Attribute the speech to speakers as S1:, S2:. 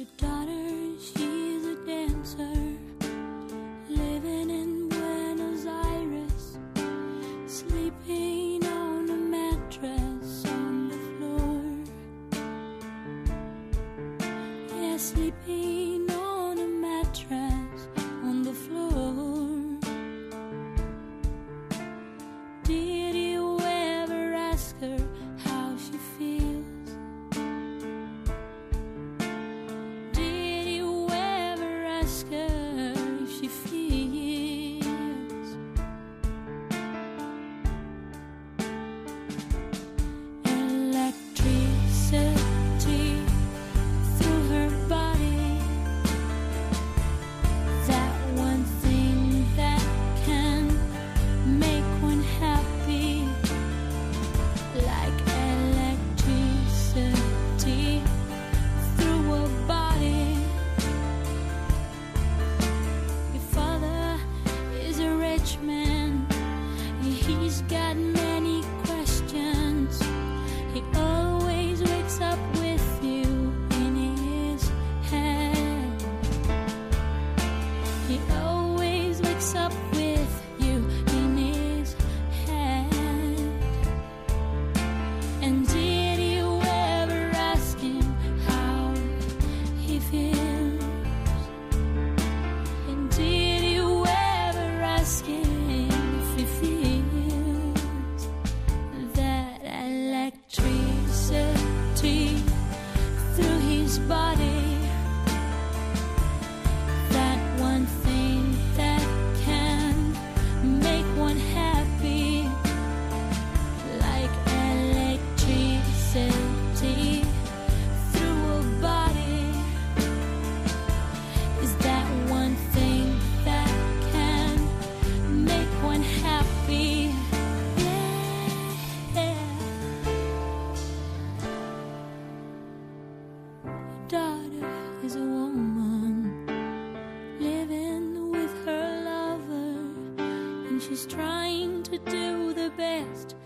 S1: Your daughter, she's a dancer, living in Buenos Aires, sleeping on a mattress on the floor. Yeah, sleeping on a mattress on the floor. Did you ever ask her how she feels? Did you ever ask her if she feels? Electricity through her body, that one thing that can make one happy, like electricity through a body. Your father is a rich man, he's got many questions. He always wakes up with you in his head. He always wakes up with you in his head. And did you ever ask him how he feels? And did you ever ask him if he feels that electricity through his body? That one thing that can make one happy, like electricity through a body, is that one thing that can make one happy. Yeah. Your daughter is a woman living with her lover, and she's trying to do the best